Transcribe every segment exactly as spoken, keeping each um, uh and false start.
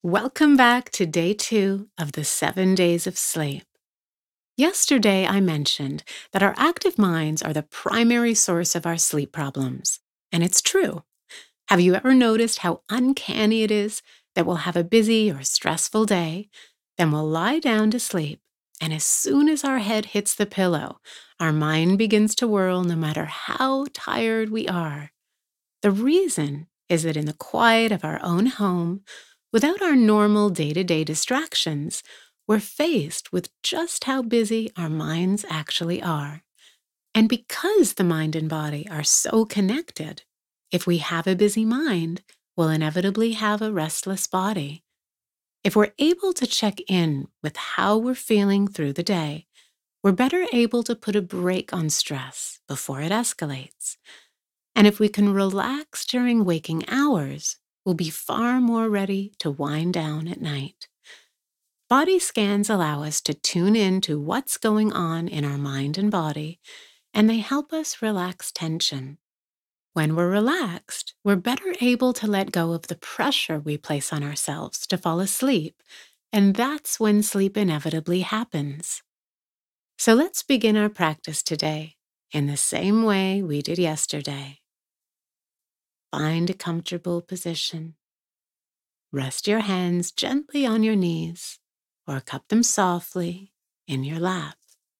Welcome back to day two of the seven days of sleep. Yesterday, I mentioned that our active minds are the primary source of our sleep problems. And it's true. Have you ever noticed how uncanny it is that we'll have a busy or stressful day, then we'll lie down to sleep, and as soon as our head hits the pillow, our mind begins to whirl no matter how tired we are? The reason is that in the quiet of our own home, without our normal day to day distractions, we're faced with just how busy our minds actually are. And because the mind and body are so connected, if we have a busy mind, we'll inevitably have a restless body. If we're able to check in with how we're feeling through the day, we're better able to put a brake on stress before it escalates. And if we can relax during waking hours, we'll be far more ready to wind down at night. Body scans allow us to tune in to what's going on in our mind and body, and they help us relax tension. When we're relaxed, we're better able to let go of the pressure we place on ourselves to fall asleep, and that's when sleep inevitably happens. So let's begin our practice today in the same way we did yesterday. Find a comfortable position. Rest your hands gently on your knees or cup them softly in your lap.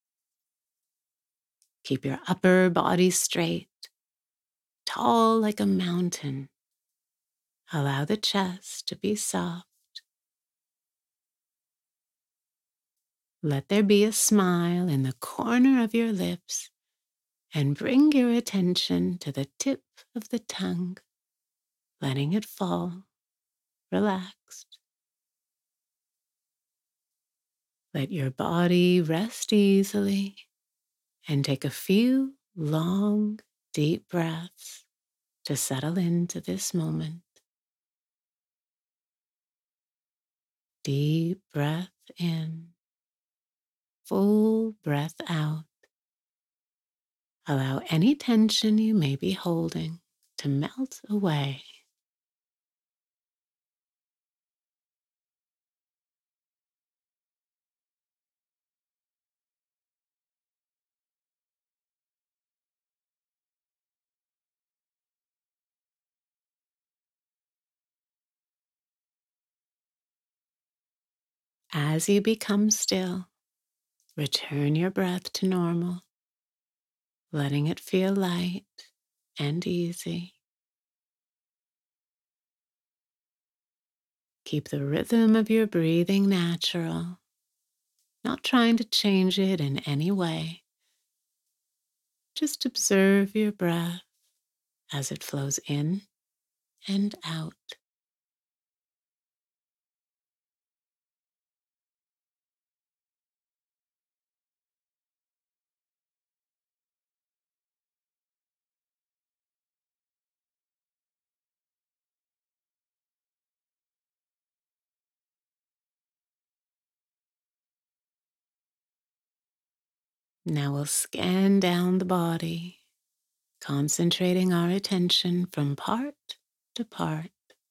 Keep your upper body straight, tall like a mountain. Allow the chest to be soft. Let there be a smile in the corner of your lips, and bring your attention to the tip of the tongue, letting it fall, relaxed. Let your body rest easily and take a few long, deep breaths to settle into this moment. Deep breath in, full breath out. Allow any tension you may be holding to melt away. As you become still, return your breath to normal, letting it feel light and easy. Keep the rhythm of your breathing natural, not trying to change it in any way. Just observe your breath as it flows in and out. Now we'll scan down the body, concentrating our attention from part to part.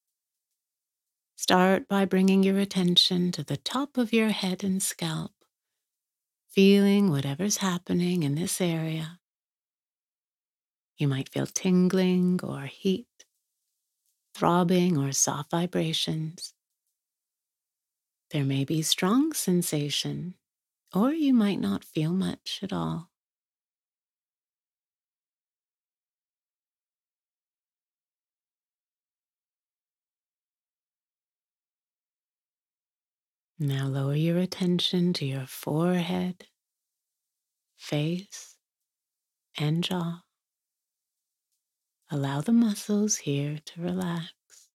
Start by bringing your attention to the top of your head and scalp, feeling whatever's happening in this area. You might feel tingling or heat, throbbing or soft vibrations. There may be strong sensation, or you might not feel much at all. Now lower your attention to your forehead, face, and jaw. Allow the muscles here to relax.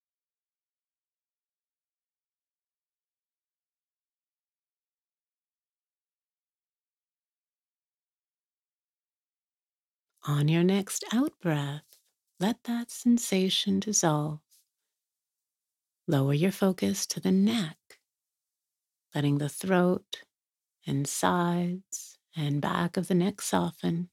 On your next out breath, let that sensation dissolve. Lower your focus to the neck, letting the throat and sides and back of the neck soften.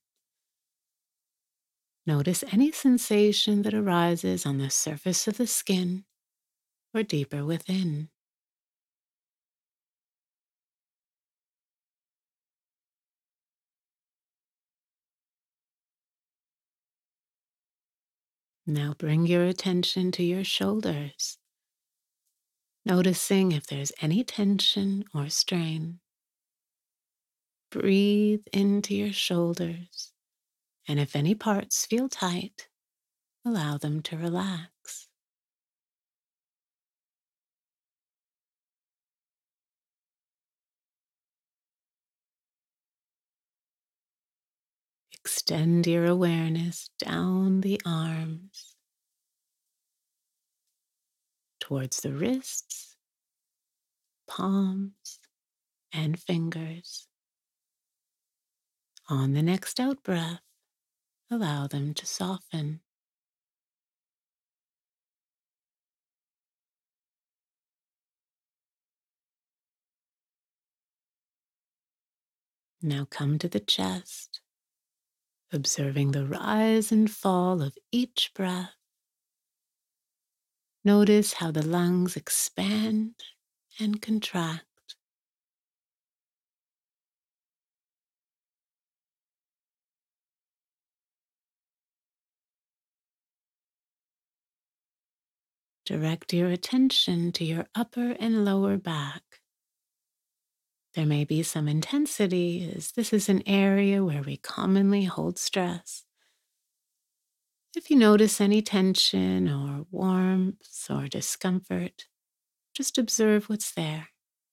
Notice any sensation that arises on the surface of the skin or deeper within. Now bring your attention to your shoulders, noticing if there's any tension or strain. Breathe into your shoulders, and if any parts feel tight, allow them to relax. Extend your awareness down the arms, towards the wrists, palms, and fingers. On the next out breath, allow them to soften. Now come to the chest, observing the rise and fall of each breath. Notice how the lungs expand and contract. Direct your attention to your upper and lower back. There may be some intensity, as this is an area where we commonly hold stress. If you notice any tension or warmth or discomfort, just observe what's there.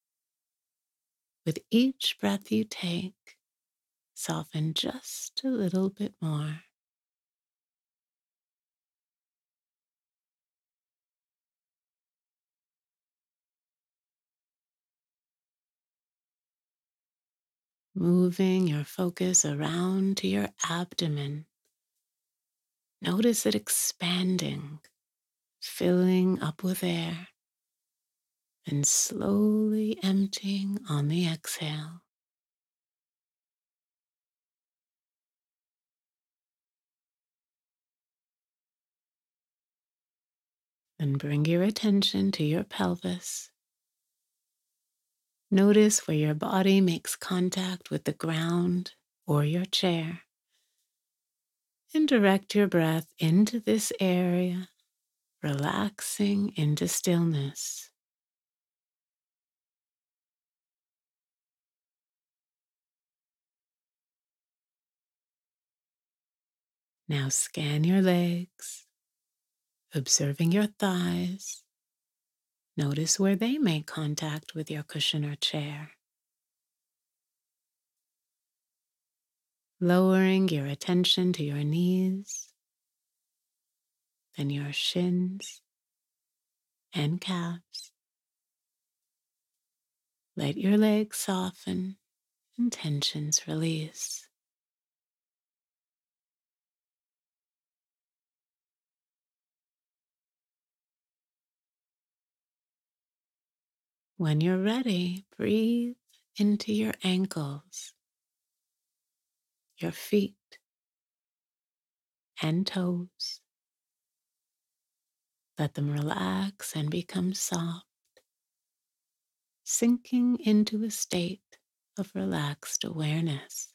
With each breath you take, soften just a little bit more. Moving your focus around to your abdomen. Notice it expanding, filling up with air, and slowly emptying on the exhale. Then bring your attention to your pelvis. Notice where your body makes contact with the ground or your chair. And direct your breath into this area, relaxing into stillness. Now scan your legs, observing your thighs. Notice where they make contact with your cushion or chair. Lowering your attention to your knees, then your shins and calves. Let your legs soften and tensions release. When you're ready, breathe into your ankles, your feet and toes. Let them relax and become soft, sinking into a state of relaxed awareness.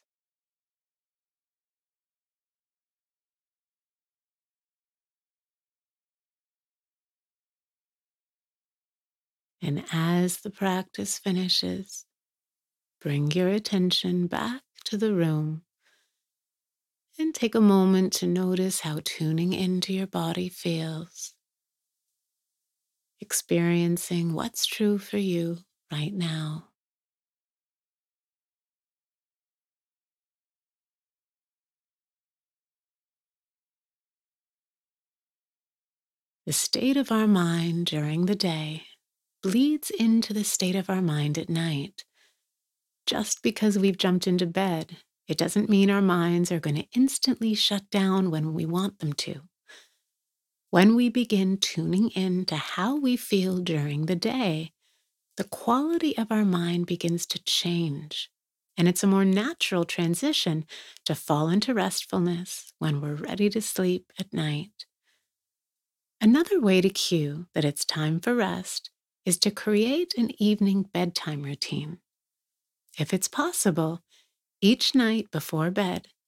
And as the practice finishes, bring your attention back to the room and take a moment to notice how tuning into your body feels, experiencing what's true for you right now. The state of our mind during the day bleeds into the state of our mind at night. Just because we've jumped into bed, it doesn't mean our minds are going to instantly shut down when we want them to. When we begin tuning in to how we feel during the day, the quality of our mind begins to change, and it's a more natural transition to fall into restfulness when we're ready to sleep at night. Another way to cue that it's time for rest is to create an evening bedtime routine. If it's possible, each night before bed,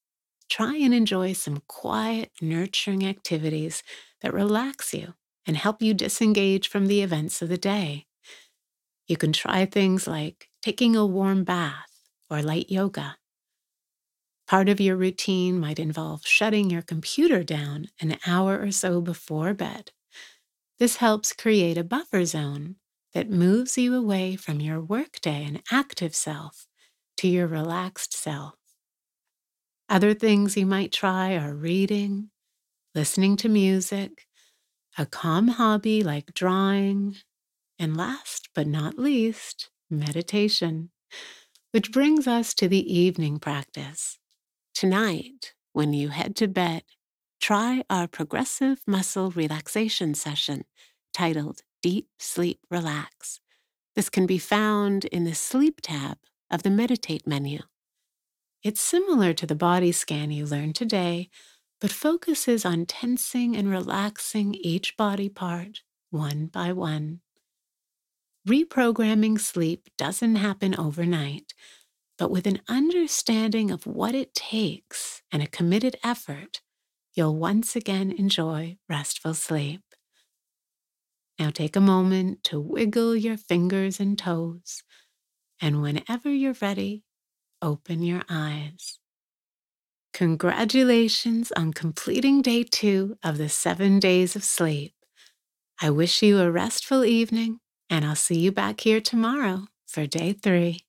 try and enjoy some quiet, nurturing activities that relax you and help you disengage from the events of the day. You can try things like taking a warm bath or light yoga. Part of your routine might involve shutting your computer down an hour or so before bed. This helps create a buffer zone that moves you away from your workday and active self to your relaxed self. Other things you might try are reading, listening to music, a calm hobby like drawing, and last but not least, meditation. Which brings us to the evening practice. Tonight, when you head to bed, try our progressive muscle relaxation session titled Deep Sleep Relax. This can be found in the Sleep tab of the Meditate menu. It's similar to the body scan you learned today, but focuses on tensing and relaxing each body part one by one. Reprogramming sleep doesn't happen overnight, but with an understanding of what it takes and a committed effort, you'll once again enjoy restful sleep. Now take a moment to wiggle your fingers and toes, and whenever you're ready, open your eyes. Congratulations on completing day two of the seven days of sleep. I wish you a restful evening, and I'll see you back here tomorrow for day three.